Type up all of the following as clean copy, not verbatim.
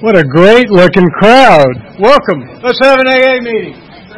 What a great looking crowd. Welcome. Let's have an AA meeting.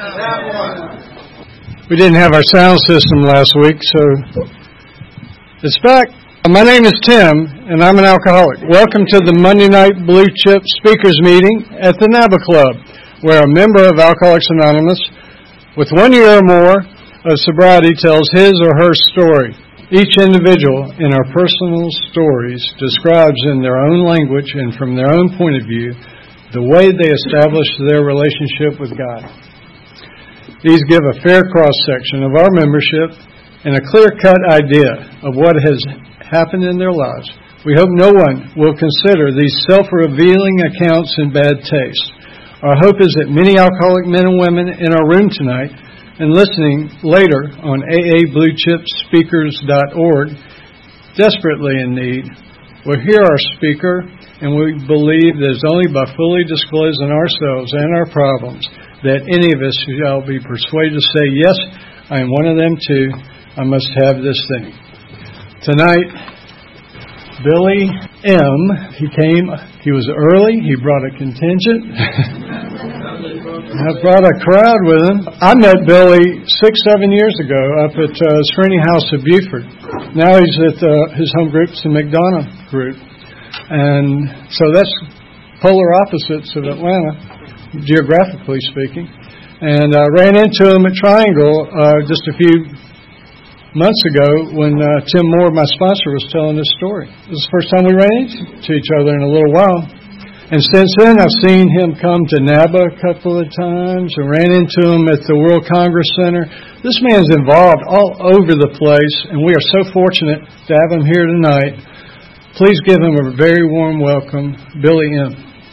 We didn't have our sound system last week, so it's back. My name is Tim, and I'm an alcoholic. Welcome to the Monday Night Blue Chip Speakers Meeting at the NABA Club, where a member of Alcoholics Anonymous with 1 year or more of sobriety tells his or her story. Each individual in our personal stories describes in their own language and from their own point of view the way they established their relationship with God. These give a fair cross-section of our membership and a clear-cut idea of what has happened in their lives. We hope no one will consider these self-revealing accounts in bad taste. Our hope is that many alcoholic men and women in our room tonight and listening later on aabluechipspeakers.org, desperately in need, will hear our speaker, and we believe that it's only by fully disclosing ourselves and our problems that any of us shall be persuaded to say, yes, I am one of them too. I must have this thing. Tonight, Billy M., he was early, he brought a contingent. I brought a crowd with him. I met Billy 6-7 years ago up at Serenity House of Buford. Now he's at his home group, the McDonough group. And so that's polar opposites of Atlanta, geographically speaking. And I ran into him at Triangle just a few months ago when Tim Moore, my sponsor, was telling this story. This is the first time we ran into each other in a little while. And since then, I've seen him come to NABA a couple of times and ran into him at the World Congress Center. This man's involved all over the place, and we are so fortunate to have him here tonight. Please give him a very warm welcome, Billy M.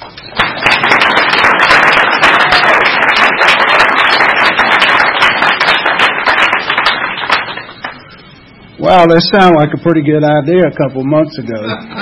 Wow, that sounded like a pretty good idea a couple months ago.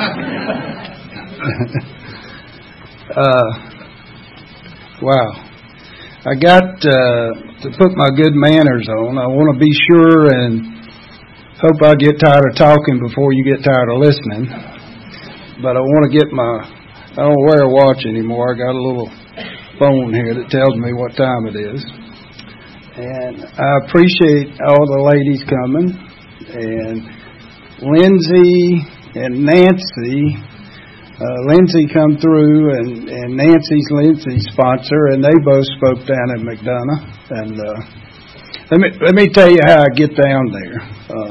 Wow. I got to put my good manners on. I want to be sure and hope I get tired of talking before you get tired of listening. But I want to get I don't wear a watch anymore. I got a little phone here that tells me what time it is. And I appreciate all the ladies coming. And Lindsay and Nancy. Lindsay come through, and Nancy's Lindsay's sponsor, and they both spoke down at McDonough. And let me tell you how I get down there.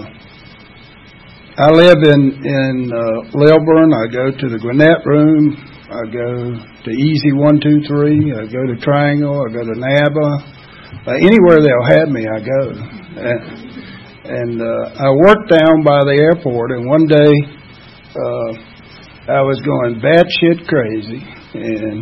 I live in Lilburn. I go to the Gwinnett Room. I go to Easy 123. I go to Triangle. I go to NABA. Anywhere they'll have me, I go. And I work down by the airport, and one day I was going batshit crazy, and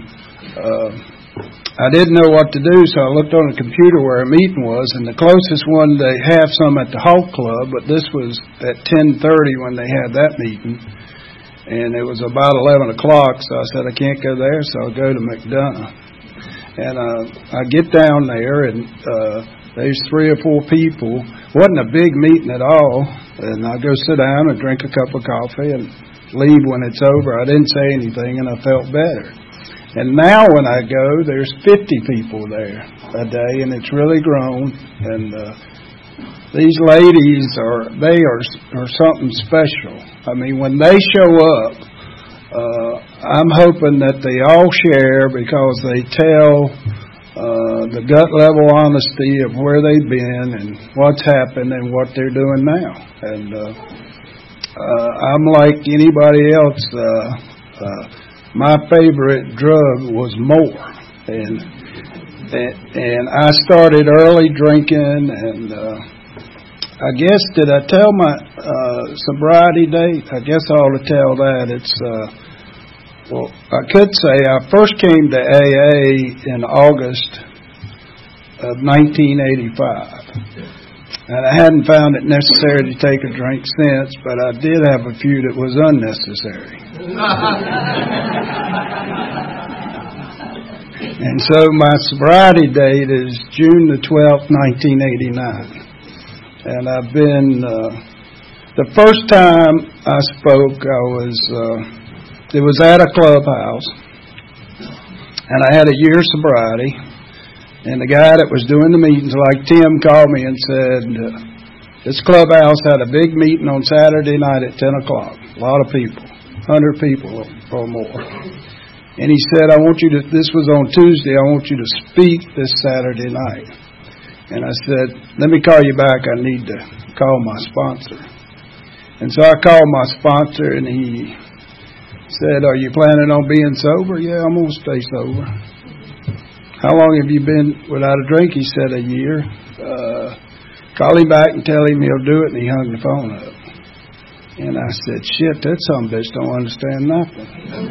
I didn't know what to do, so I looked on the computer where a meeting was, and the closest one, they have some at the Hawk Club, but this was at 10:30 when they had that meeting, and it was about 11 o'clock, so I said, I can't go there, so I'll go to McDonough. And I get down there, and there's 3 or 4 people. Wasn't a big meeting at all, and I go sit down and drink a cup of coffee and leave when it's over. I didn't say anything, and I felt better. And now when I go, there's 50 people there a day, and it's really grown. And these ladies are something special. I mean, when they show up, I'm hoping that they all share because they tell the gut level honesty of where they've been and what's happened and what they're doing now. And I'm like anybody else. My favorite drug was more, and I started early drinking. And I guess, did I tell my sobriety date? I guess I ought to tell that. It's well, I could say I first came to AA in August of 1985. And I hadn't found it necessary to take a drink since, but I did have a few that was unnecessary. And so my sobriety date is June the 12th, 1989. And I've been, the first time I spoke, it was at a clubhouse. and I had a year sobriety. And the guy that was doing the meetings, like Tim, called me and said, this clubhouse had a big meeting on Saturday night at 10 o'clock. A lot of people, 100 people or more. And he said, this was on Tuesday, I want you to speak this Saturday night. And I said, let me call you back. I need to call my sponsor. And so I called my sponsor, and he said, are you planning on being sober? Yeah, I'm going to stay sober. How long have you been without a drink? He said, a year. Call him back and tell him he'll do it, and he hung the phone up. And I said, shit, that son of a bitch don't understand nothing.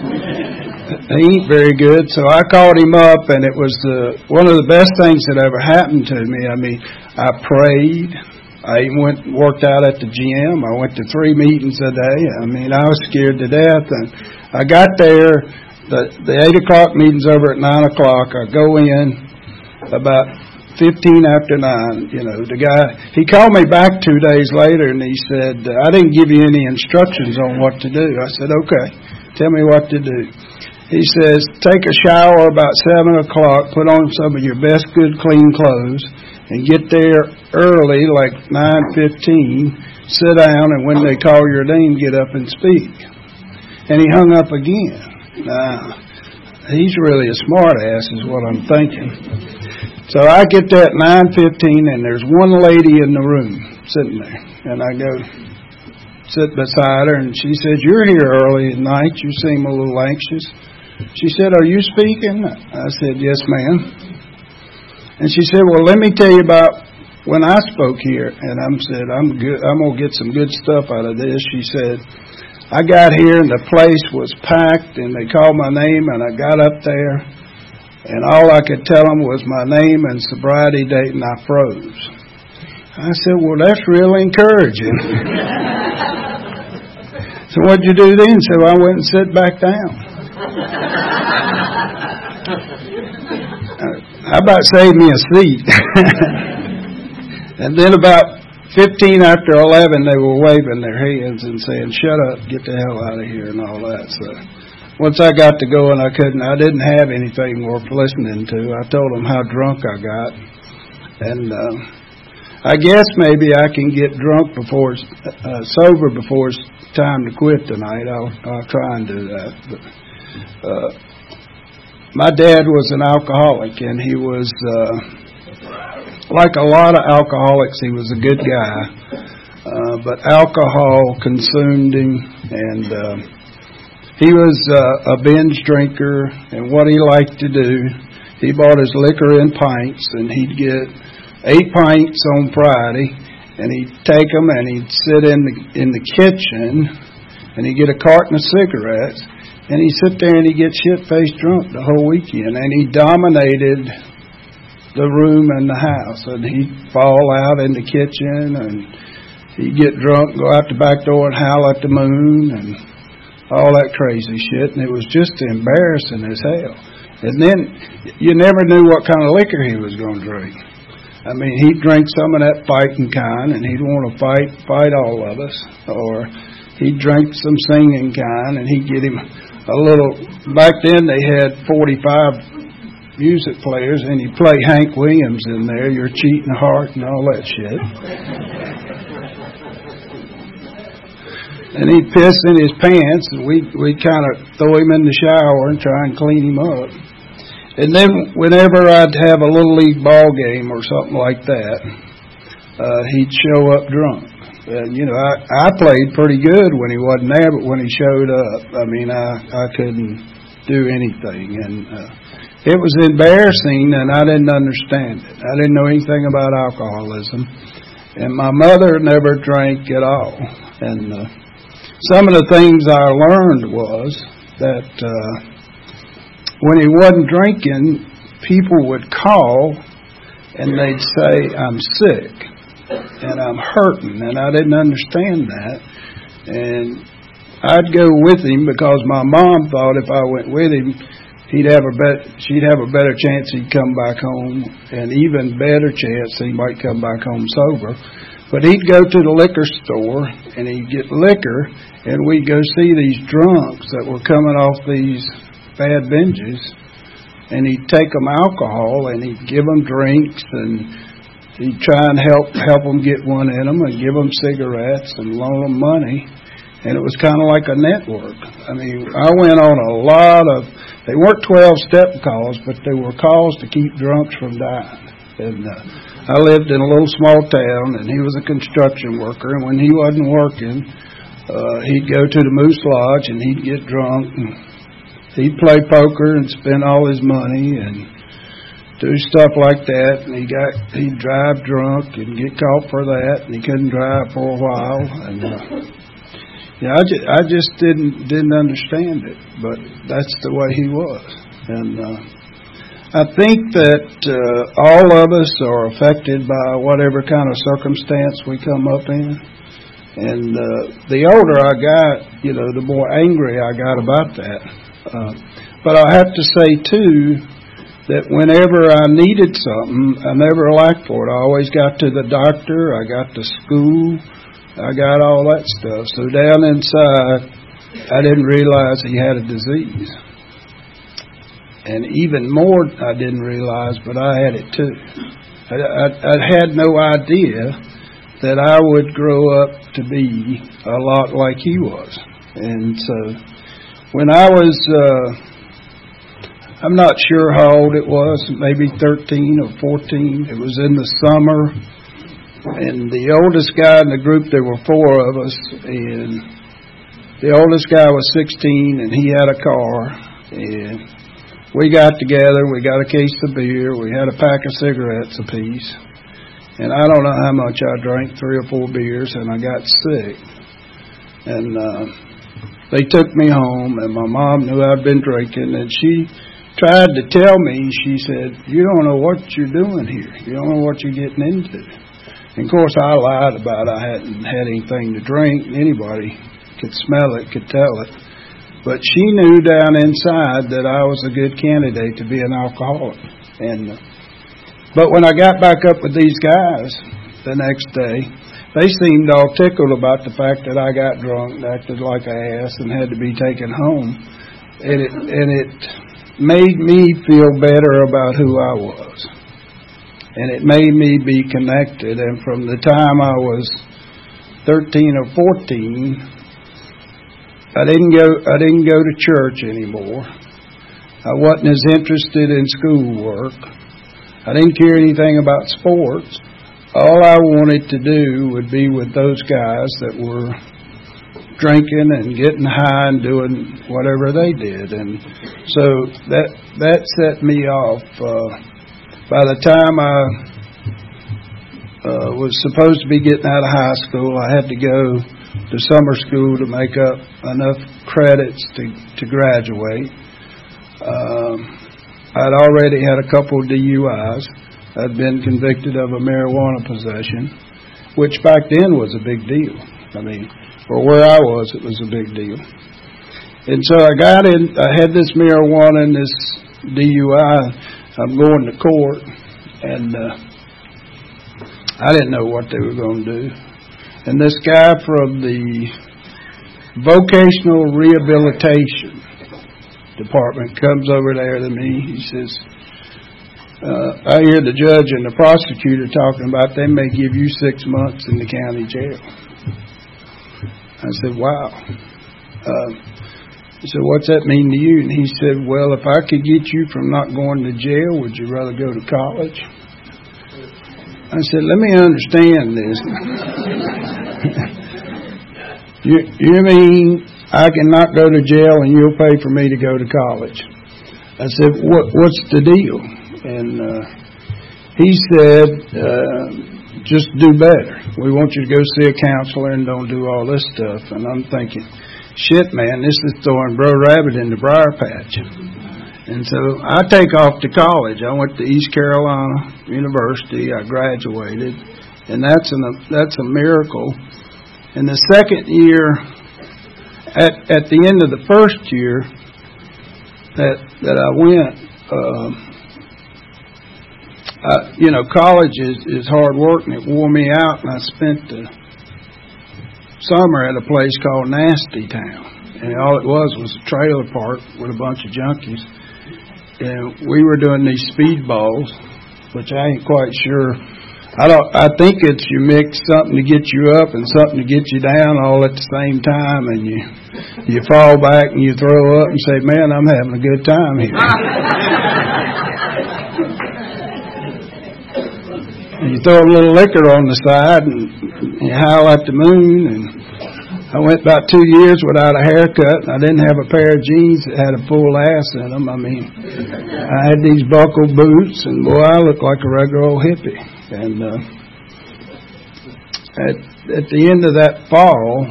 He ain't very good. So I called him up, and it was one of the best things that ever happened to me. I mean, I prayed. I even went and worked out at the gym. I went to 3 meetings a day. I mean, I was scared to death. And I got there. The 8 o'clock meeting's over at 9 o'clock. I go in about 15 after 9. You know, the guy, he called me back 2 days later, and he said, I didn't give you any instructions on what to do. I said, okay, tell me what to do. He says, take a shower about 7 o'clock, put on some of your best good clean clothes, and get there early, like 9:15, sit down, and when they call your name, get up and speak. And he hung up again. Now, he's really a smart ass is what I'm thinking. So I get there at 9:15, and there's one lady in the room sitting there. And I go sit beside her, and she says, you're here early at night. You seem a little anxious. She said, are you speaking? I said, yes, ma'am. And she said, well, let me tell you about when I spoke here. And I said, I'm good. I'm going to get some good stuff out of this. She said, I got here and the place was packed and they called my name and I got up there and all I could tell them was my name and sobriety date and I froze. I said, well, that's real encouraging. So what'd you do then? So I went and sat back down. How about save me a seat? And then about 15 after 11, they were waving their hands and saying, shut up, get the hell out of here and all that. So once I got to going, I didn't have anything worth listening to. I told them how drunk I got. And I guess maybe I can get drunk sober before it's time to quit tonight. I'll try and do that. But, my dad was an alcoholic, and he was, like a lot of alcoholics, he was a good guy. But alcohol consumed him, and he was a binge drinker, and what he liked to do, he bought his liquor in pints, and he'd get 8 pints on Friday, and he'd take them, and he'd sit in the kitchen, and he'd get a carton of cigarettes, and he'd sit there and he'd get shit-faced drunk the whole weekend. And he dominated the room and the house. And he'd fall out in the kitchen and he'd get drunk, go out the back door and howl at the moon and all that crazy shit. And it was just embarrassing as hell. And then you never knew what kind of liquor he was going to drink. I mean, he'd drink some of that fighting kind and he'd want to fight all of us. Or he'd drink some singing kind and he'd get him a little, back then they had 45 music players and he'd play Hank Williams in there, Your Cheating Heart and all that shit. And he'd piss in his pants and we'd kind of throw him in the shower and try and clean him up. And then whenever I'd have a little league ball game or something like that, he'd show up drunk. And, you know, I played pretty good when he wasn't there, but when he showed up, I mean, I couldn't do anything. And it was embarrassing, and I didn't understand it. I didn't know anything about alcoholism. And my mother never drank at all. And some of the things I learned was that when he wasn't drinking, people would call, and they'd say, I'm sick. And I'm hurting, and I didn't understand that. And I'd go with him because my mom thought if I went with him, she'd have a better chance he'd come back home, and even better chance he might come back home sober. But he'd go to the liquor store, and he'd get liquor, and we'd go see these drunks that were coming off these bad binges, and he'd take them alcohol, and he'd give them drinks, and he'd try and help them get one in them, and give them cigarettes and loan them money. And it was kind of like a network. I mean, I went on a lot of, they weren't 12-step calls, but they were calls to keep drunks from dying. And I lived in a little small town, and he was a construction worker, and when he wasn't working, he'd go to the Moose Lodge, and he'd get drunk, and he'd play poker and spend all his money and do stuff like that. And he'd drive drunk and get caught for that, and he couldn't drive for a while. And I just didn't understand it, but that's the way he was. And I think that all of us are affected by whatever kind of circumstance we come up in. And the older I got, the more angry I got about that. But I have to say, too, that whenever I needed something, I never lacked for it. I always got to the doctor, I got to school, I got all that stuff. So down inside, I didn't realize he had a disease. And even more, I didn't realize, but I had it too. I had no idea that I would grow up to be a lot like he was. And so when I was, I'm not sure how old it was, maybe 13 or 14. It was in the summer. And the oldest guy in the group, there were 4 of us, and the oldest guy was 16, and he had a car, and we got together, we got a case of beer, we had a pack of cigarettes apiece, and I don't know how much I drank, 3 or 4 beers, and I got sick. And they took me home, and my mom knew I'd been drinking, and she tried to tell me, she said, "You don't know what you're doing here. You don't know what you're getting into." And of course, I lied about I hadn't had anything to drink. Anybody could smell it, could tell it. But she knew down inside that I was a good candidate to be an alcoholic. But when I got back up with these guys the next day, they seemed all tickled about the fact that I got drunk and acted like an ass and had to be taken home. And it made me feel better about who I was. And it made me be connected. And from the time I was 13 or 14, I didn't go to church anymore. I wasn't as interested in schoolwork. I didn't care anything about sports. All I wanted to do would be with those guys that were drinking and getting high and doing whatever they did. And so that set me off. By the time I was supposed to be getting out of high school, I had to go to summer school to make up enough credits to graduate. I'd already had a couple of DUIs. I'd been convicted of a marijuana possession, which back then was a big deal. I mean, for where I was, it was a big deal. And so I had this marijuana and this DUI. I'm going to court, and I didn't know what they were going to do. And this guy from the Vocational Rehabilitation Department comes over there to me. He says, I hear the judge and the prosecutor talking about they may give you 6 months in the county jail. I said, wow. He said, what's that mean to you? And he said, well, if I could get you from not going to jail, would you rather go to college? I said, let me understand this. You mean I cannot go to jail and you'll pay for me to go to college? I said, what's the deal? And he said, just do better. We want you to go see a counselor and don't do all this stuff. And I'm thinking, shit, man, this is throwing Bro Rabbit in the briar patch. And so I take off to college. I went to East Carolina University. I graduated, and that's a miracle. In the second year, at the end of the first year that I went, college is hard work, and it wore me out, and I spent the summer at a place called Nasty Town, and all it was a trailer park with a bunch of junkies. and we were doing these speedballs, which I ain't quite sure. I think it's you mix something to get you up and something to get you down all at the same time, and you fall back and you throw up and say, "Man, I'm having a good time here." You throw a little liquor on the side and you howl at the moon. And I went about 2 years without a haircut, and I didn't have a pair of jeans that had a full ass in them. I mean, I had these buckled boots, and boy, I looked like a regular old hippie. And at the end of that fall,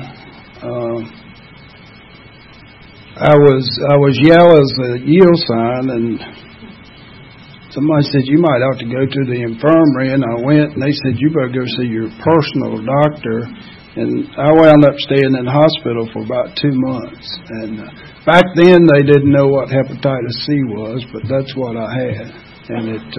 I was yellow as a yield sign, and somebody said, "You might ought to go to the infirmary," and I went, and they said, "You better go see your personal doctor." And I wound up staying in the hospital for about 2 months. And back then, they didn't know what hepatitis C was, but that's what I had. And it,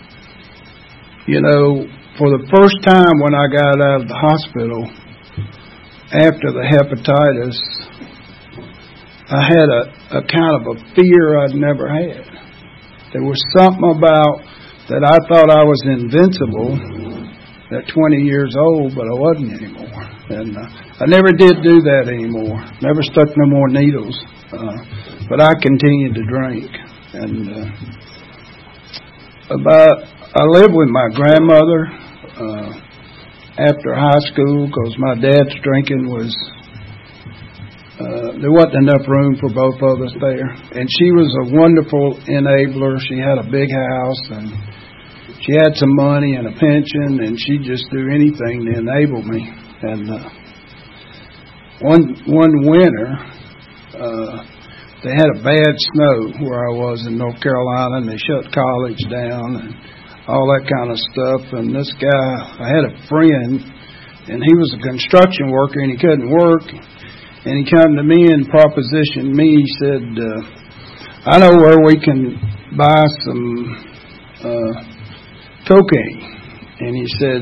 for the first time when I got out of the hospital after the hepatitis, I had a kind of a fear I'd never had. There was something about that I thought I was invincible at 20 years old, but I wasn't anymore. And I never did do that anymore. Never stuck no more needles. But I continued to drink. And I lived with my grandmother after high school because my dad's drinking was, there wasn't enough room for both of us there. And she was a wonderful enabler. She had a big house, and she had some money and a pension, and she'd just do anything to enable me. And one winter, they had a bad snow where I was in North Carolina, and they shut college down and all that kind of stuff. And this guy, I had a friend, and he was a construction worker, and he couldn't work. And he came to me and propositioned me. He said, "I know where we can buy some cocaine." And he said,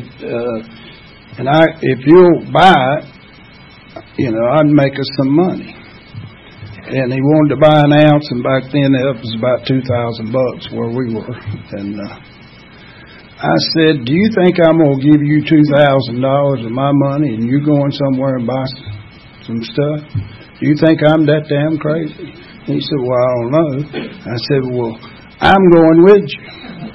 if you'll buy it, I'd make us some money. And he wanted to buy an ounce, and back then it was about $2,000 where we were. And I said, "Do you think I'm going to give you $2,000 of my money and you going somewhere and buy some stuff? Do you think I'm that damn crazy?" He said, "Well, I don't know." I said, "Well, I'm going with you."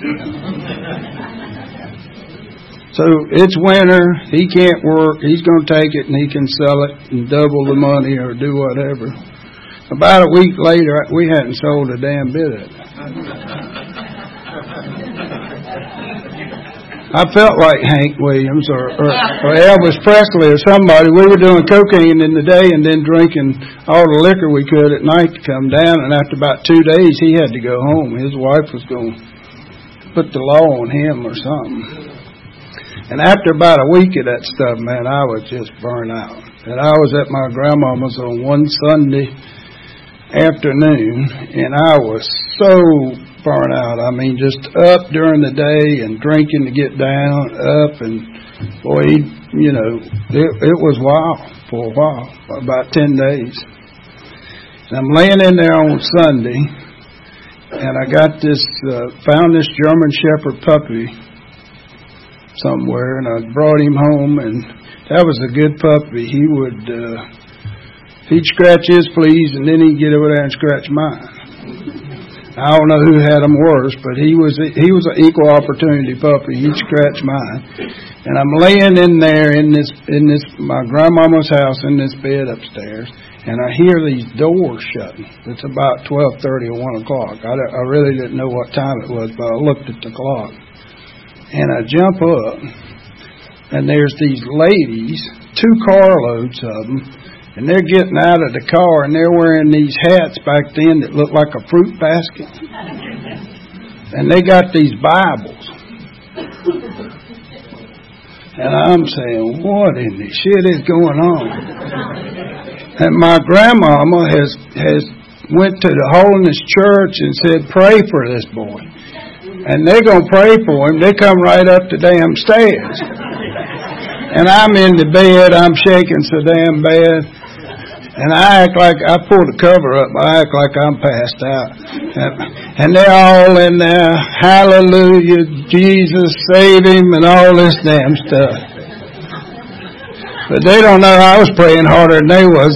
So it's winter, he can't work, he's going to take it and he can sell it and double the money or do whatever. About a week later, we hadn't sold a damn bit of it. I felt like Hank Williams or Elvis Presley or somebody. We were doing cocaine in the day and then drinking all the liquor we could at night to come down. And after about 2 days, he had to go home. His wife was going to put the law on him or something. And after about a week of that stuff, man, I was just burned out. And I was at my grandmama's on one Sunday afternoon, and I was so burnt out. I mean, just up during the day and drinking to get down, up, and boy, it was wild for a while, about 10 days. And I'm laying in there on Sunday, and I got found this German Shepherd puppy somewhere, and I brought him home, and that was a good puppy. He would, he'd scratch his fleas, and then he'd get over there and scratch mine. I don't know who had him worse, but he was an equal opportunity puppy. He'd scratch mine. And I'm laying in there in this my grandmama's house in this bed upstairs, and I hear these doors shutting. It's about 12:30 or 1 o'clock. I really didn't know what time it was, but I looked at the clock. And I jump up, and there's these ladies, 2 carloads of them, and they're getting out of the car, and they're wearing these hats back then that look like a fruit basket. And they got these Bibles. And I'm saying, what in the shit is going on? And my grandmama has went to the Holiness Church and said, "Pray for this boy." And they're going to pray for him. They come right up the damn stairs. And I'm in the bed. I'm shaking so damn bad. And I act like, I pull the cover up, I act like I'm passed out. And they're all in there, hallelujah, Jesus, save him, and all this damn stuff. But they don't know I was praying harder than they was.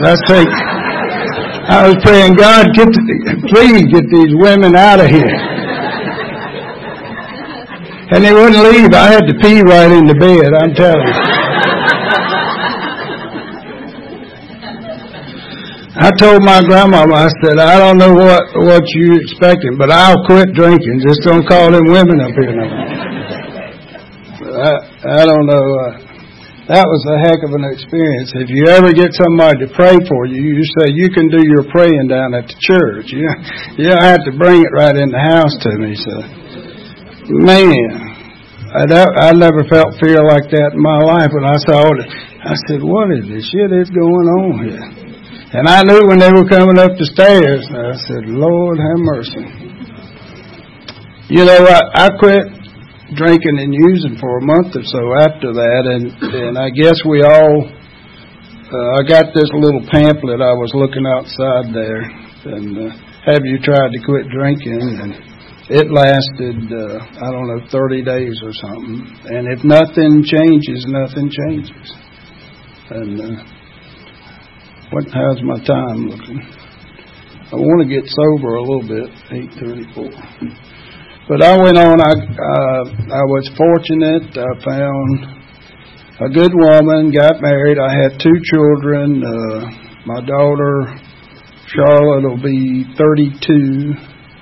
I was praying, God, please get these women out of here. And they wouldn't leave. I had to pee right in the bed, I'm telling you. I told my grandmama, I said, I don't know what you expecting, but I'll quit drinking. Just don't call them women up here no more. I don't know. That was a heck of an experience. If you ever get somebody to pray for you, you say you can do your praying down at the church. You don't have to bring it right in the house to me. So, man, I never felt fear like that in my life. When I saw it, I said, what is this shit that's going on here? And I knew when they were coming up the stairs, I said, Lord have mercy. You know, I quit drinking and using for a month or so after that, and I guess we all, I got this little pamphlet I was looking outside there, and have you tried to quit drinking? And it lasted, 30 days or something. And if nothing changes, nothing changes. And how's my time looking? I want to get sober a little bit, 8:34. But I went on, I was fortunate. I found a good woman, got married. I had 2 children. My daughter, Charlotte, will be 32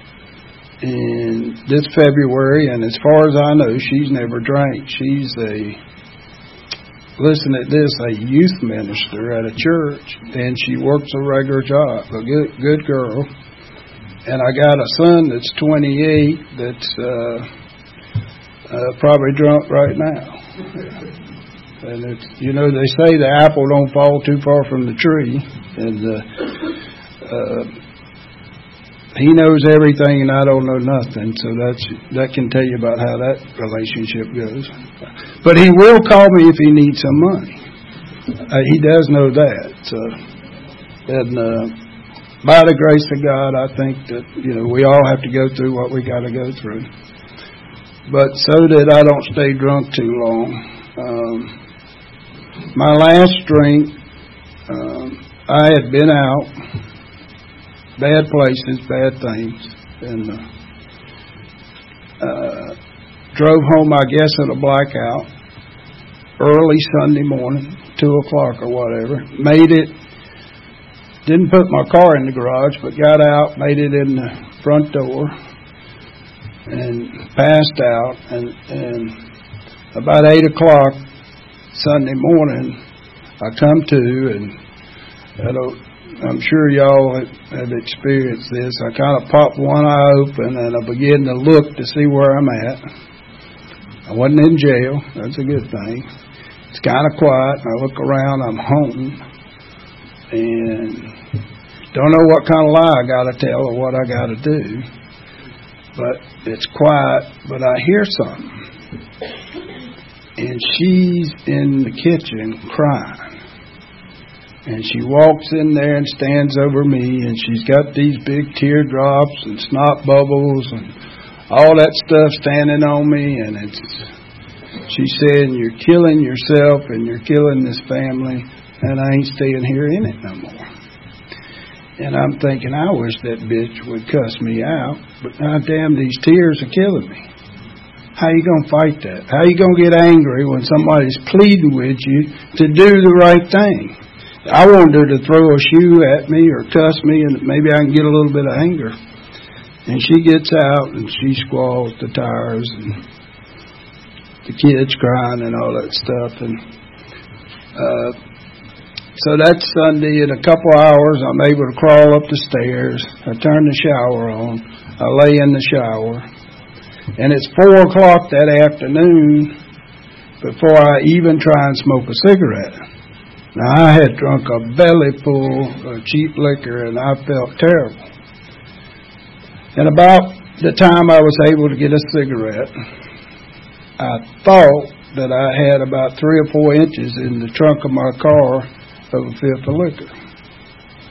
in this February. And as far as I know, she's never drank. She's listen at this, a youth minister at a church, and she works a regular job, a good girl. And I got a son that's 28 that's probably drunk right now. And it's, you know, they say the apple don't fall too far from the tree, and he knows everything and I don't know nothing, so that can tell you about how that relationship goes. But he will call me if he needs some money. He does know that. So, and by the grace of God, I think that, you know, we all have to go through what we got to go through. But so that I don't stay drunk too long. My last drink, I had been out. Bad places, bad things, and drove home, I guess, at a blackout, early Sunday morning, 2:00 or whatever. Made it, didn't put my car in the garage, but got out, made it in the front door, and passed out, and about 8:00 Sunday morning, I come to, and I'm sure y'all have experienced this. I kind of popped one eye open and I began to look to see where I'm at. I wasn't in jail. That's a good thing. It's kind of quiet. I look around. I'm home. And don't know what kind of lie I got to tell or what I got to do. But it's quiet. But I hear something. And she's in the kitchen crying. And she walks in there and stands over me, and she's got these big teardrops and snot bubbles and all that stuff standing on me. And she's saying, you're killing yourself and you're killing this family, and I ain't staying here in it no more. And I'm thinking, I wish that bitch would cuss me out, but goddamn, these tears are killing me. How you going to fight that? How you going to get angry when somebody's pleading with you to do the right thing? I wanted her to throw a shoe at me or cuss me, and maybe I can get a little bit of anger. And she gets out, and she squalls the tires, and the kids crying and all that stuff. And so that's Sunday. In a couple hours, I'm able to crawl up the stairs. I turn the shower on. I lay in the shower. And it's 4:00 that afternoon before I even try and smoke a cigarette. Now, I had drunk a belly full of cheap liquor, and I felt terrible. And about the time I was able to get a cigarette, I thought that I had about 3 or 4 inches in the trunk of my car of a fifth of liquor.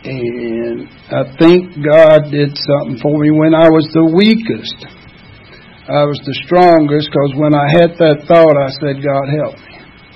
And I think God did something for me when I was the weakest. I was the strongest, because when I had that thought, I said, God, help me.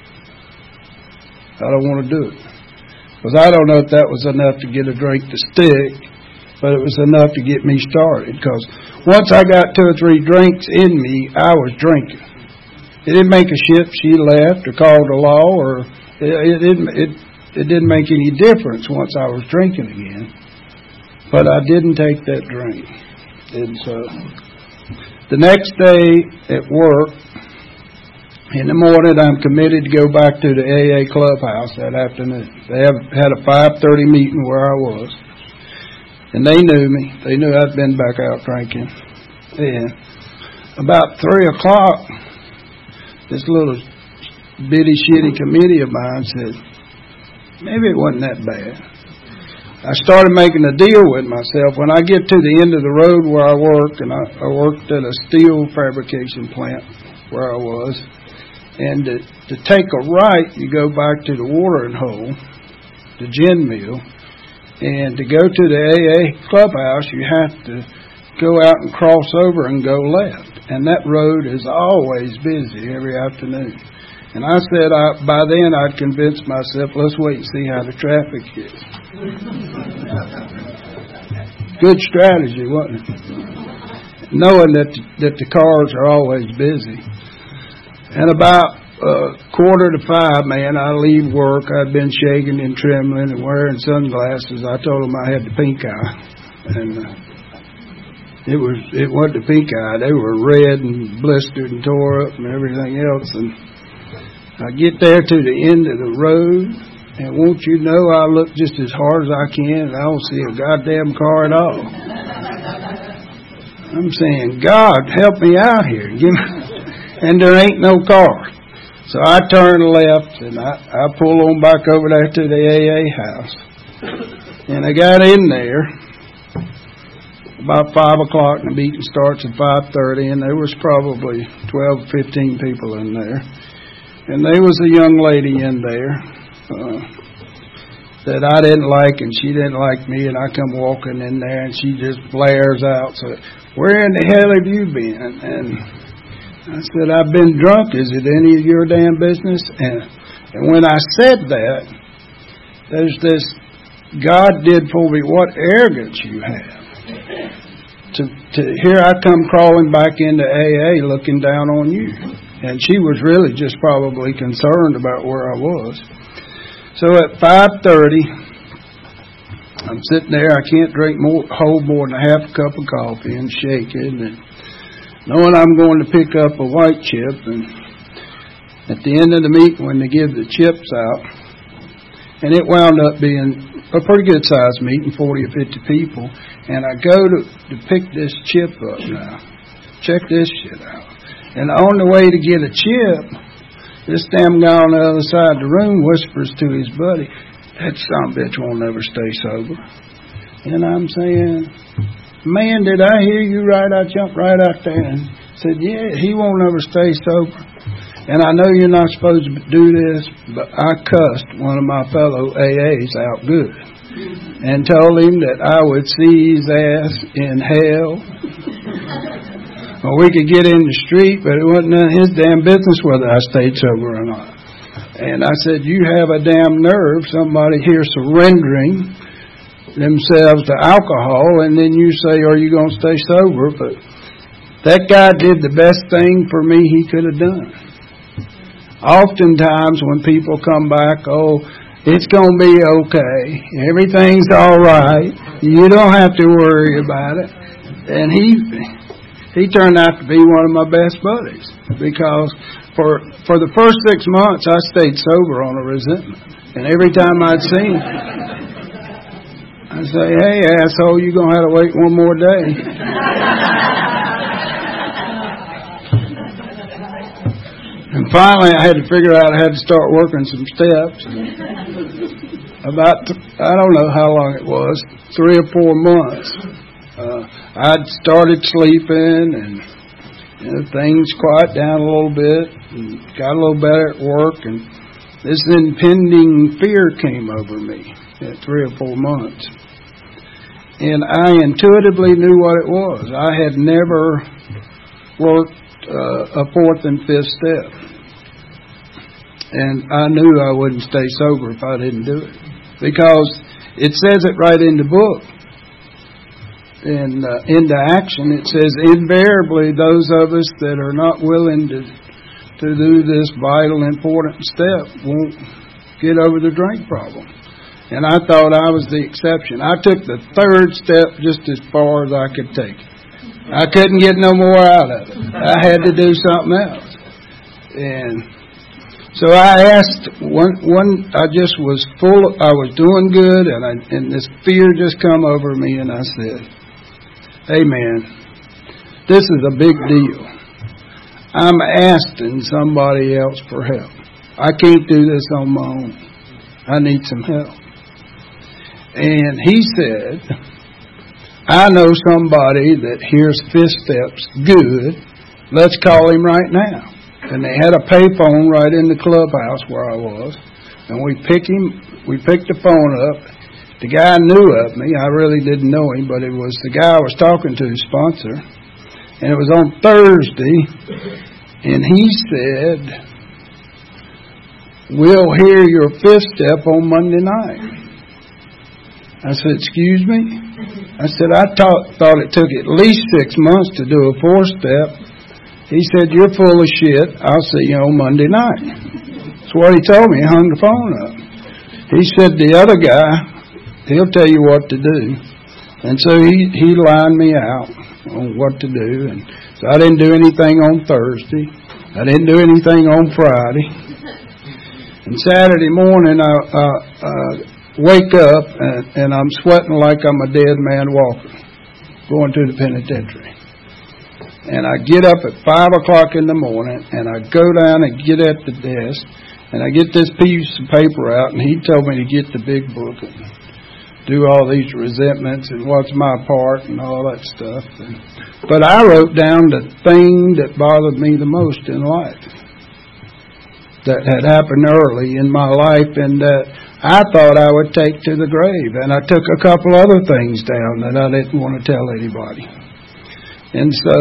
I don't want to do it. Because I don't know if that was enough to get a drink to stick, but it was enough to get me started. Because once I got 2 or 3 drinks in me, I was drinking. It didn't make a shit if she left or called the law, or it didn't make any difference once I was drinking again. But I didn't take that drink. And so the next day at work, in the morning, I'm committed to go back to the AA clubhouse that afternoon. They had a 5:30 meeting where I was. And they knew me. They knew I'd been back out drinking. And about 3 o'clock, this little bitty shitty committee of mine said, maybe it wasn't that bad. I started making a deal with myself. When I get to the end of the road where I work, and I worked at a steel fabrication plant where I was, and to take a right, you go back to the watering hole, the gin mill, and to go to the AA clubhouse, you have to go out and cross over and go left. And that road is always busy every afternoon. And I said by then I'd convinced myself, let's wait and see how the traffic is. Good strategy, wasn't it? Knowing that the cars are always busy. And about 4:45, man, I leave work. I'd been shaking and trembling and wearing sunglasses. I told them I had the pink eye. And it wasn't the pink eye. They were red and blistered and tore up and everything else. And I get there to the end of the road, and won't you know, I look just as hard as I can, and I don't see a goddamn car at all. I'm saying, God, help me out here. And there ain't no car. So I turn left, and I pull on back over there to the AA house. And I got in there about 5 o'clock, and the meeting starts at 5:30, and there was probably 12, 15 people in there. And there was a young lady in there that I didn't like, and she didn't like me, and I come walking in there, and she just blares out, so, where in the hell have you been? And I said, I've been drunk. Is it any of your damn business? And when I said that, there's this, God did for me, what arrogance you have. To here I come crawling back into AA looking down on you. And she was really just probably concerned about where I was. So at 5:30, I'm sitting there. I can't hold more than a half a cup of coffee and shaking, and knowing I'm going to pick up a white chip. And at the end of the meeting, when they give the chips out, and it wound up being a pretty good sized meeting, 40 or 50 people, and I go to pick this chip up now. Check this shit out. And on the way to get a chip, this damn guy on the other side of the room whispers to his buddy, that son of a bitch won't never stay sober. And I'm saying, man, did I hear you right? I jumped right out there and said, yeah, he won't ever stay sober. And I know you're not supposed to do this, but I cussed one of my fellow AAs out good and told him that I would see his ass in hell. Well, we could get in the street, but it wasn't none of his damn business whether I stayed sober or not. And I said, you have a damn nerve, somebody here surrendering themselves to alcohol, and then you say, are you going to stay sober? But that guy did the best thing for me he could have done. Oftentimes when people come back, oh, it's going to be okay, everything's all right, you don't have to worry about it. And he turned out to be one of my best buddies, because for the first 6 months I stayed sober on a resentment. And every time I'd see him, I'd say, hey, asshole, you're going to have to wait one more day. And finally I had to figure out I had to start working some steps. About, I don't know how long it was, 3 or 4 months. I'd started sleeping, and things quiet down a little bit, and got a little better at work, and this impending fear came over me at 3 or 4 months. and I intuitively knew what it was. I had never worked a fourth and fifth step, and I knew I wouldn't stay sober if I didn't do it, because it says it right in the book. And into action, it says, invariably those of us that are not willing to do this vital, important step won't get over the drink problem. And I thought I was the exception. I took the third step just as far as I could take it. I couldn't get no more out of it. I had to do something else. And so I asked, I just was I was doing good, and this fear just come over me, and I said, hey man, this is a big deal. I'm asking somebody else for help. I can't do this on my own. I need some help. And he said, I know somebody that hears fifth steps good. Let's call him right now. And they had a payphone right in the clubhouse where I was. And we picked the phone up. The guy knew of me. I really didn't know him, but it was the guy I was talking to, his sponsor. And it was on Thursday, and he said, we'll hear your fifth step on Monday night. I said, excuse me? I said, I thought it took at least 6 months to do a fourth step. He said, you're full of shit. I'll see you on Monday night. That's what he told me. He hung the phone up. He said, the other guy, he'll tell you what to do. And so he lined me out on what to do. And so I didn't do anything on Thursday. I didn't do anything on Friday. And Saturday morning, I wake up, and I'm sweating like I'm a dead man walking, going to the penitentiary. And I get up at 5 o'clock in the morning, and I go down and get at the desk, and I get this piece of paper out, and he told me to get the big book and do all these resentments and what's my part and all that stuff. But I wrote down the thing that bothered me the most in life that had happened early in my life and that I thought I would take to the grave. And I took a couple other things down that I didn't want to tell anybody. And so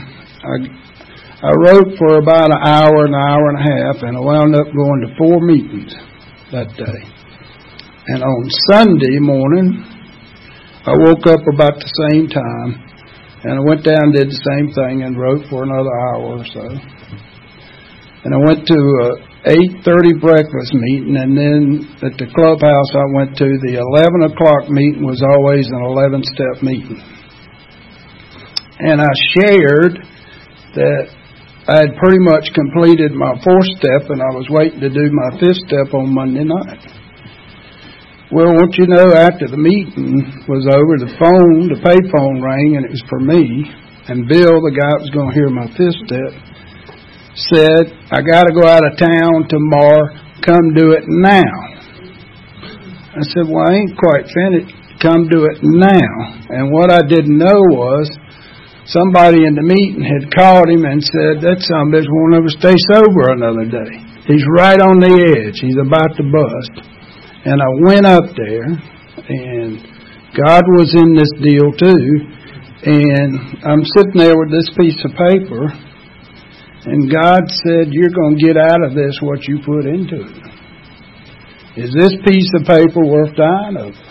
I wrote for about an hour and a half, and I wound up going to 4 meetings that day. And on Sunday morning, I woke up about the same time, and I went down and did the same thing and wrote for another hour or so. And I went to a 8:30 breakfast meeting, and then at the clubhouse I went to, the 11 o'clock meeting was always an 11-step meeting. And I shared that I had pretty much completed my 4th step, and I was waiting to do my 5th step on Monday night. Well, won't you know, after the meeting was over, the pay phone rang, and it was for me. And Bill, the guy that was going to hear my 5th step, said, I got to go out of town tomorrow. Come do it now. I said, well, I ain't quite finished. Come do it now. And what I didn't know was somebody in the meeting had called him and said, that son of a bitch won't ever stay sober another day. He's right on the edge. He's about to bust. And I went up there, and God was in this deal too. And I'm sitting there with this piece of paper, and God said, you're going to get out of this what you put into it. Is this piece of paper worth dying over?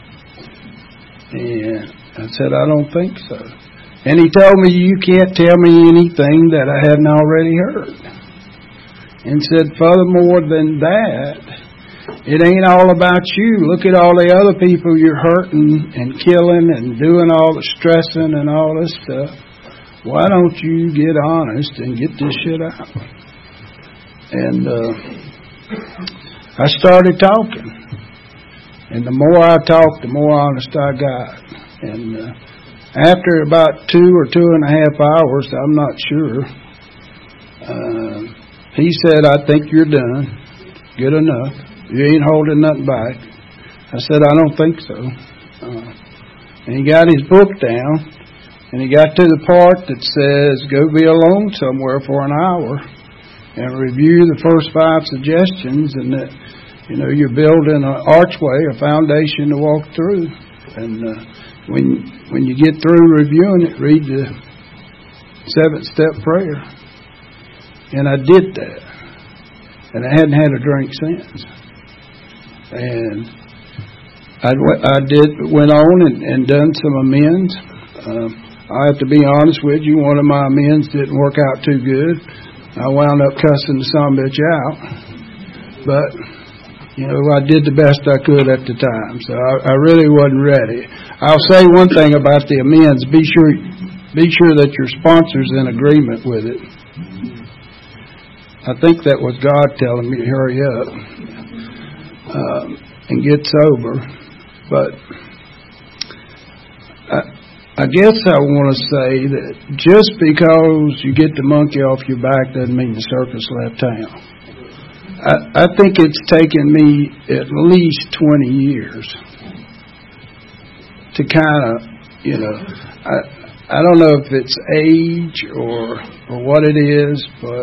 And I said, I don't think so. And he told me, you can't tell me anything that I hadn't already heard. And said, furthermore than that, it ain't all about you. Look at all the other people you're hurting and killing and doing all the stressing and all this stuff. Why don't you get honest and get this shit out? And I started talking. And the more I talked, the more honest I got. And after about 2 or 2.5 hours, I'm not sure, he said, I think you're done. Good enough. You ain't holding nothing back. I said, I don't think so. And he got his book down, and he got to the part that says, go be alone somewhere for an hour and review the first 5 suggestions, and that, you're building an archway, a foundation to walk through. And when you get through reviewing it, read the 7-step prayer. And I did that. And I hadn't had a drink since. And I went on and done some amends. I have to be honest with you, one of my amends didn't work out too good. I wound up cussing the son-bitch out. But, I did the best I could at the time. So I really wasn't ready. I'll say one thing about the amends. Be sure that your sponsor's in agreement with it. I think that was God telling me to hurry up and get sober. But I guess I want to say that just because you get the monkey off your back doesn't mean the circus left town. I think it's taken me at least 20 years to kind of, I don't know if it's age or what it is, but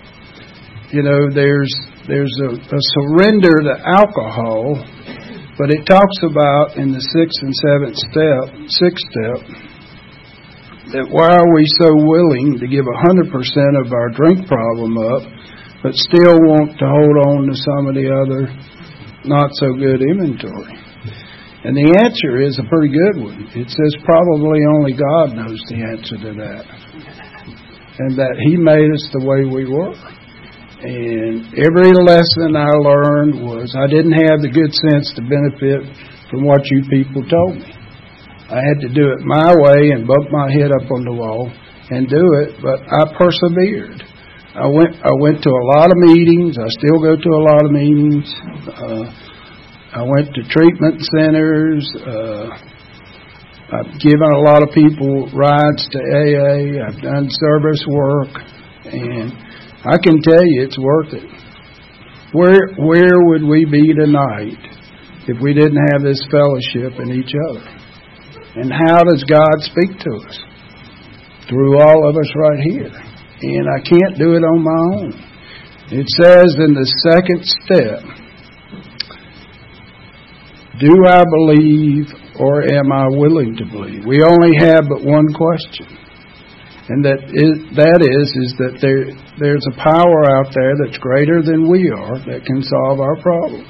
there's a surrender to alcohol, but it talks about in the 6th and 6th step, that why are we so willing to give 100% of our drink problem up, but still want to hold on to some of the other not so good inventory? And the answer is a pretty good one. It says probably only God knows the answer to that. And that He made us the way we were. And every lesson I learned was I didn't have the good sense to benefit from what you people told me. I had to do it my way and bump my head up on the wall and do it, but I persevered. I went to a lot of meetings. I still go to a lot of meetings. I went to treatment centers. I've given a lot of people rides to AA. I've done service work, and I can tell you it's worth it. Where would we be tonight if we didn't have this fellowship in each other? And how does God speak to us? Through all of us right here. And I can't do it on my own. It says in the 2nd step, do I believe or am I willing to believe? We only have but one question. And that is that there's a power out there that's greater than we are that can solve our problem.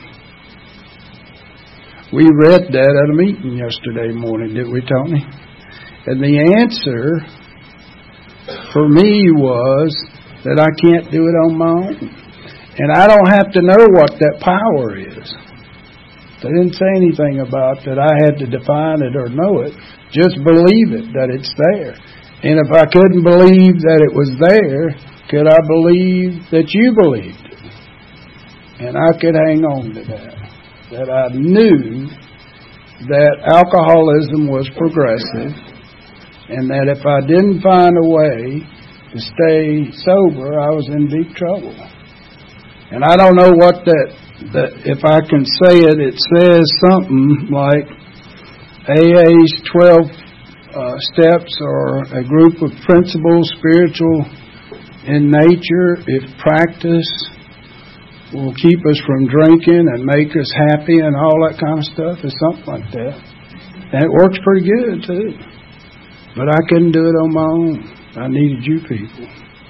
We read that at a meeting yesterday morning, didn't we, Tony? And the answer for me was that I can't do it on my own. And I don't have to know what that power is. They didn't say anything about that I had to define it or know it. Just believe it, that it's there. And if I couldn't believe that it was there, could I believe that you believed it? And I could hang on to that. That I knew that alcoholism was progressive, and that if I didn't find a way to stay sober, I was in deep trouble. And I don't know what that if I can say it, it says something like AA's 12 steps are a group of principles, spiritual in nature, if practiced, will keep us from drinking and make us happy and all that kind of stuff. It's something like that. And it works pretty good, too. But I couldn't do it on my own. I needed you people.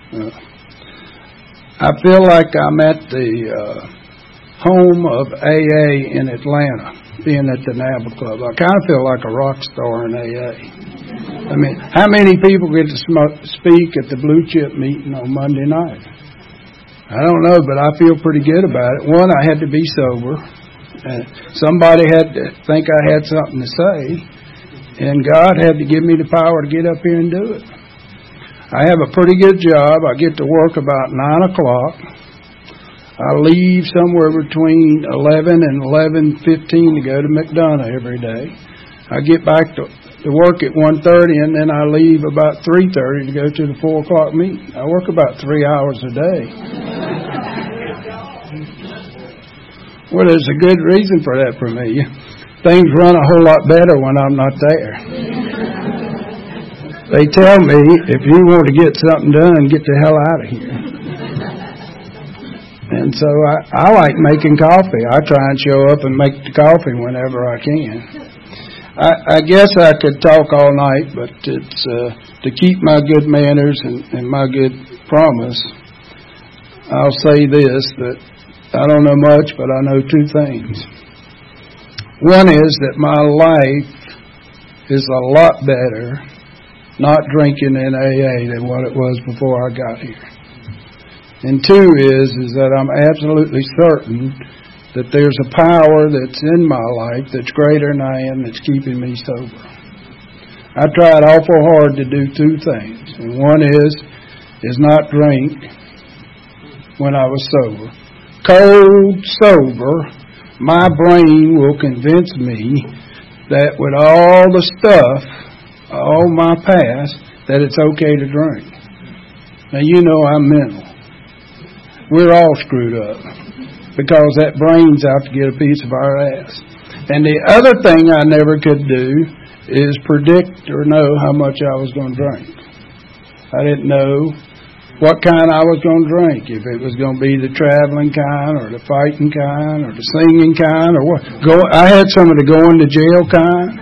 I feel like I'm at the home of AA in Atlanta, being at the NABA Club. I kind of feel like a rock star in AA. I mean, how many people get to speak at the Blue Chip meeting on Monday night? I don't know, but I feel pretty good about it. One, I had to be sober. Somebody had to think I had something to say. And God had to give me the power to get up here and do it. I have a pretty good job. I get to work about 9 o'clock. I leave somewhere between 11 and 11:15 to go to McDonough every day. I get back to work at 1:30, and then I leave about 3:30 to go to the 4 o'clock meeting. I work about 3 hours a day. Well, there's a good reason for that for me. Things run a whole lot better when I'm not there. They tell me, if you want to get something done, get the hell out of here. And so I like making coffee. I try and show up and make the coffee whenever I can. I guess I could talk all night, but it's to keep my good manners and my good promise. I'll say this, that I don't know much, but I know two things. One is that my life is a lot better not drinking in AA than what it was before I got here. And two is that I'm absolutely certain that there's a power that's in my life that's greater than I am that's keeping me sober. I tried awful hard to do two things. And one is not drink when I was sober. Cold sober, my brain will convince me that with all the stuff, all my past, that it's okay to drink. Now, you know I'm mental. We're all screwed up because that brain's out to get a piece of our ass. And the other thing I never could do is predict or know how much I was going to drink. I didn't know what kind I was going to drink, if it was going to be the traveling kind or the fighting kind or the singing kind or what. I had some of the going to jail kind.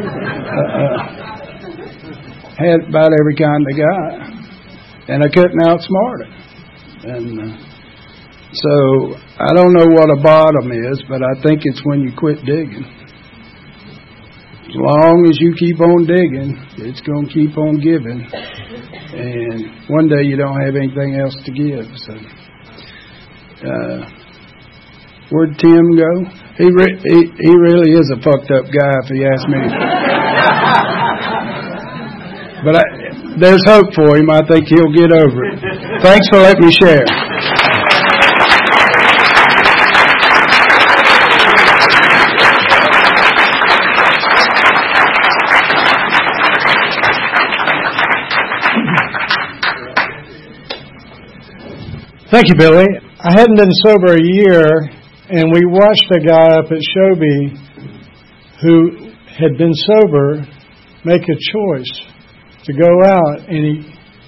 Had about every kind I got. And I couldn't outsmart it. And so I don't know what a bottom is, but I think it's when you quit digging. As long as you keep on digging, it's going to keep on giving. And one day you don't have anything else to give. So, where'd Tim go? He really is a fucked up guy, if you ask me. But there's hope for him. I think he'll get over it. Thanks for letting me share. Thank you, Billy. I hadn't been sober a year, and we watched a guy up at Shobi who had been sober make a choice to go out, and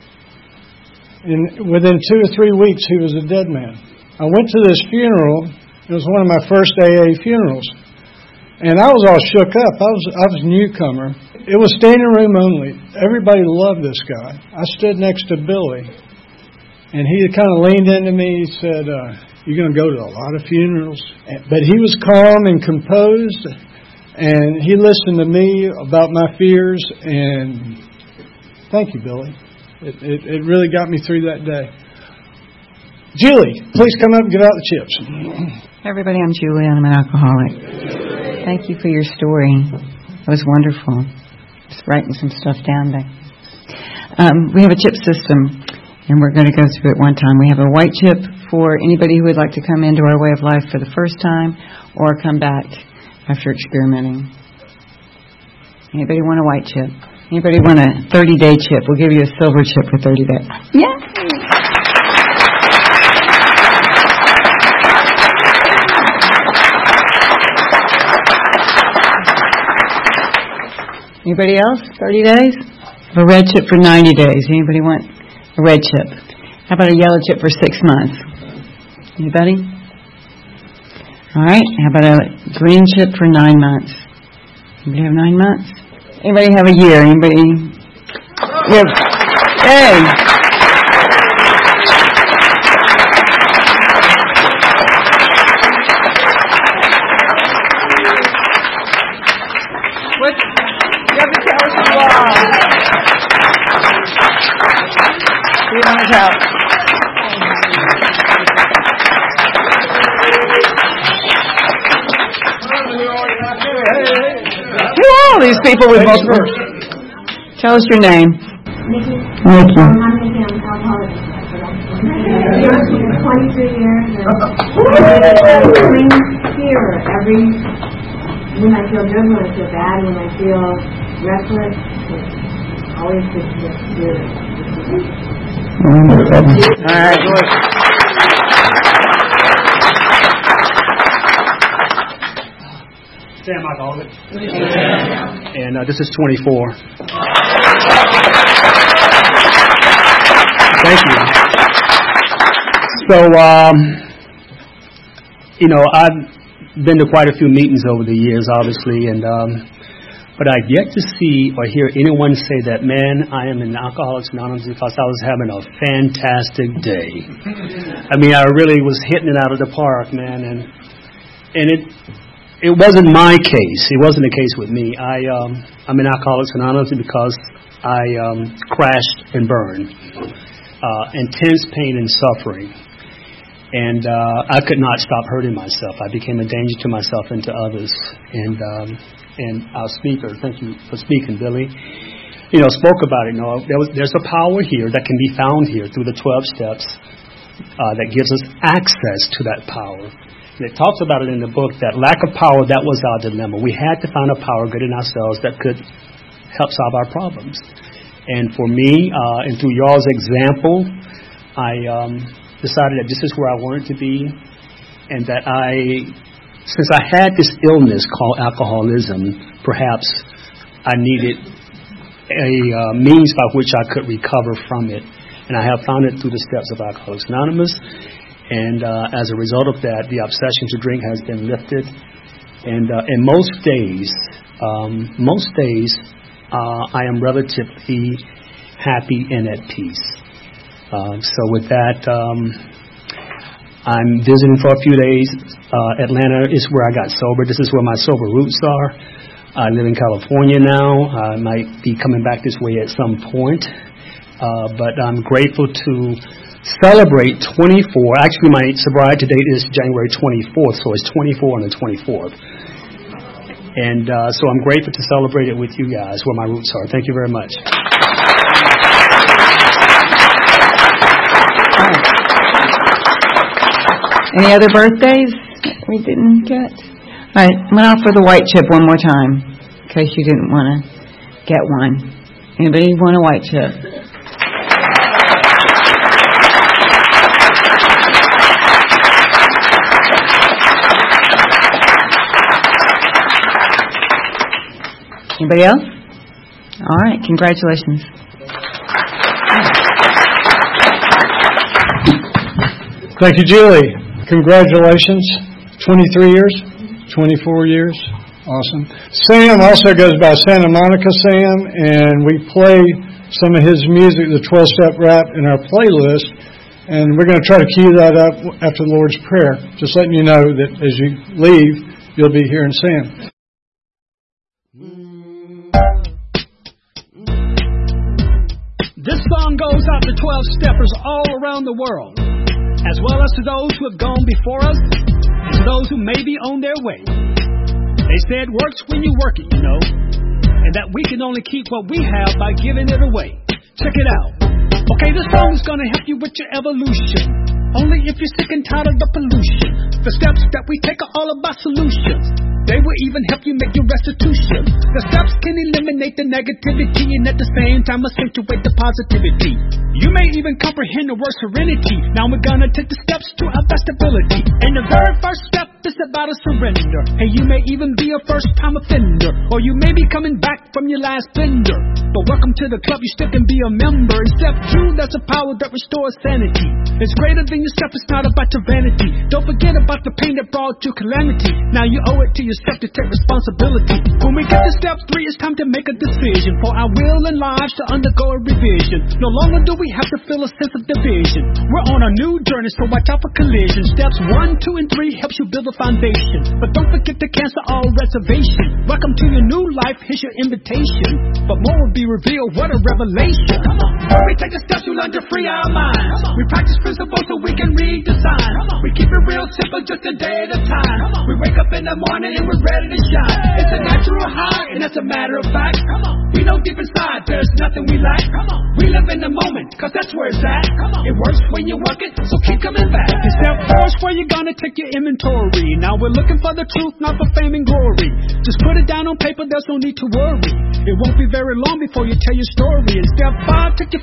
within 2 or 3 weeks, he was a dead man. I went to this funeral. It was one of my first AA funerals, and I was all shook up. I was a newcomer. It was standing room only. Everybody loved this guy. I stood next to Billy. And he kind of leaned into me. He said, you're going to go to a lot of funerals. But he was calm and composed. And he listened to me about my fears. And thank you, Billy. It really got me through that day. Julie, please come up and get out the chips. Hey everybody, I'm Julie. I'm an alcoholic. Thank you for your story. It was wonderful. Just writing some stuff down back. We have a chip system. And we're going to go through it one time. We have a white chip for anybody who would like to come into our way of life for the first time or come back after experimenting. Anybody want a white chip? Anybody want a 30-day chip? We'll give you a silver chip for 30 days. Yeah. Anybody else? 30 days? A red chip for 90 days. Anybody want a red chip? How about a yellow chip for 6 months? Anybody? All right. How about a green chip for 9 months? Anybody have 9 months? Anybody have a year? Anybody? Yep. Hey. What? You have to tell us why. Who want to tell? Who are all these people with multiple? Tell us your name. Nikki. Nikki. I'm Nikki. I'm alcoholic. 23 years. And fear when I feel good, when I feel bad, when I feel restless, it's always just fear. All right. Sam Alcoholic. And this is 24. Thank you. So, I've been to quite a few meetings over the years, obviously, and But I've yet to see or hear anyone say that, man, I am in Alcoholics Anonymous because I was having a fantastic day. I mean, I really was hitting it out of the park, man. And it wasn't my case. It wasn't the case with me. I'm in Alcoholics Anonymous because I crashed and burned. Intense pain and suffering. And I could not stop hurting myself. I became a danger to myself and to others. And our speaker, thank you for speaking, Billy, spoke about it. There's a power here that can be found here through the 12 steps that gives us access to that power. And it talks about it in the book, that lack of power, that was our dilemma. We had to find a power good in ourselves that could help solve our problems. And for me, and through y'all's example, I decided that this is where I wanted to be, and that since I had this illness called alcoholism, perhaps I needed a means by which I could recover from it. And I have found it through the steps of Alcoholics Anonymous. And as a result of that, the obsession to drink has been lifted. And most days, I am relatively happy and at peace. So with that, I'm visiting for a few days. Atlanta is where I got sober. This is where my sober roots are. I live in California now. I might be coming back this way at some point. But I'm grateful to celebrate 24. Actually, my sobriety date is January 24th, so it's 24 on the 24th. And so I'm grateful to celebrate it with you guys, where my roots are. Thank you very much. Any other birthdays we didn't get? All right, I'm going to offer the white chip one more time, in case you didn't want to get one. Anybody want a white chip? Anybody else? All right, congratulations. Thank you, Julie. Congratulations. 23 years, 24 years. Awesome. Sam also goes by Santa Monica Sam, and we play some of his music, the 12-step rap, in our playlist. And we're going to try to cue that up after the Lord's Prayer. Just letting you know that as you leave, you'll be hearing Sam. This song goes out to 12-steppers all around the world, as well as to those who have gone before us, and to those who may be on their way. They say it works when you work it, and that we can only keep what we have by giving it away. Check it out. Okay, this song is going to help you with your evolution, only if you're sick and tired of the pollution. The steps that we take are all about solutions. They will even help you make your restitution. The steps can eliminate the negativity and at the same time accentuate the positivity. You may even comprehend the word serenity. Now we're gonna take the steps to our best ability. And the very first step is about a surrender. Hey, you may even be a first-time offender, or you may be coming back from your last bender. But welcome to the club, you still can be a member. In step 2, there's a power that restores sanity. It's greater than yourself, it's not about your vanity. Don't forget about the pain that brought you calamity. Now you owe it to yourself to take responsibility. When we get to step 3, it's time to make a decision for our will and lives to undergo a revision. No longer do we have to feel a sense of division. We're on a new journey, so watch out for collision. Steps 1, 2, and 3 helps you build a foundation. But don't forget to cancel all reservation. Welcome to your new life, here's your invitation. But more will be revealed, what a revelation. When we take the steps, we learn to free our minds. We practice principles so we can read the signs. We keep it real simple, just a day at a time. We wake up in the morning and we're ready to shine. It's a natural high, and that's a matter of fact. We know deep inside there's nothing we lack. We live in the moment, cause that's where it's at. It works when you work it, so keep coming back. In step 4 is where you're gonna take your inventory. Now we're looking for the truth, not for fame and glory. Just put it down on paper, there's no need to worry. It won't be very long before you tell your story. In step 5, take your 4-step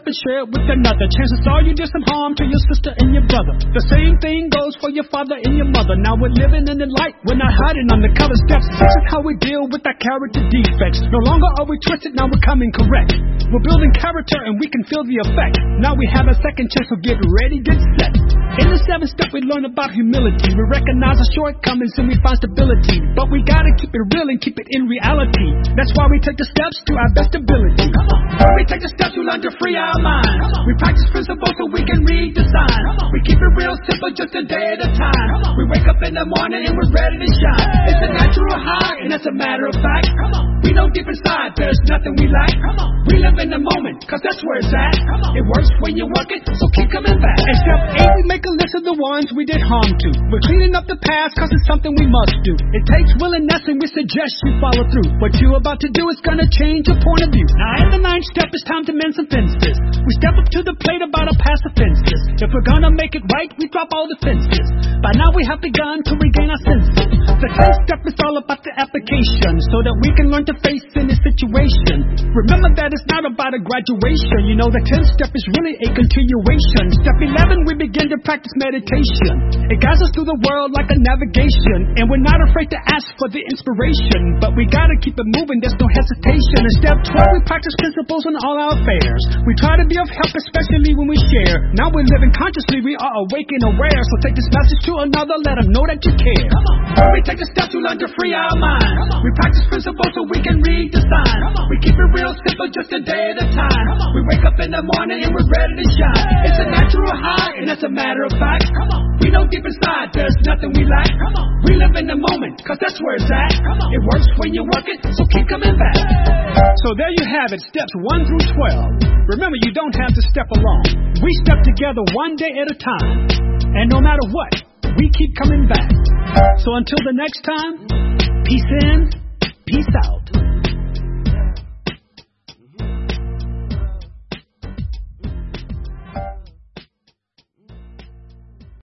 step and share it with another. Chances are you did some harm to your sister and your brother. The same thing goes for your father and your mother. Now we're living in the light, we're not hiding on the color steps. This is how we deal with our character defects. No longer are we twisted, now we're coming correct. We're building character and we can feel the effect. Now we have a second chance, so get ready, get set. In the 7th step we learn about humility. We recognize our shortcomings and we find stability. But we gotta keep it real and keep it in reality. That's why we take the steps to our best ability. When we take the steps, we learn to free our mind. We practice principles so we can read the signs. We keep it real simple, just a day at a time. We wake up in the morning and we're ready to shine. It's a natural high and that's a matter of fact. We know deep inside there's nothing we lack. We live in the moment, cause that's where it's at. It works when you work it, so keep coming back. And step 8, we make a list of the ones we did harm to. We're cleaning up the past cause it's something we must do. It takes willingness and we suggest you follow through. What you're about to do is gonna change your point of view. Now in the 9th step, it's time to mend some fences. We step up to the plate about our past offenses. If we're gonna make it right, we drop all the fences. By now we have begun to regain our senses. The 10th step is all about the application, so that we can learn to face any situation. Remember that it's not about a graduation. You know the 10th step is really a continuation. Step 11, we begin to practice meditation. It guides us through the world like a navigation, and we're not afraid to ask for the inspiration. But we gotta keep it moving, there's no hesitation. In step 12, we practice principles in all our affairs. We try to be of help, especially when we share. Now we're living consciously, we are awake and aware. So take this message to another, let them know that you care. When we take the steps, we learn to free our mind. We practice principles so we can read the signs. We keep it real simple, just a day at a time. We wake up in the morning and we're ready to shine. It's a natural high and that's a matter of fact. We know deep inside there's nothing we lack. We live in the moment, cause that's where it's at. It works when you work it, so keep coming back. So there you have it, steps 1 through 12. Remember, you don't have to step alone. We step together one day at a time. And no matter what, we keep coming back. So until the next time, peace in, peace out.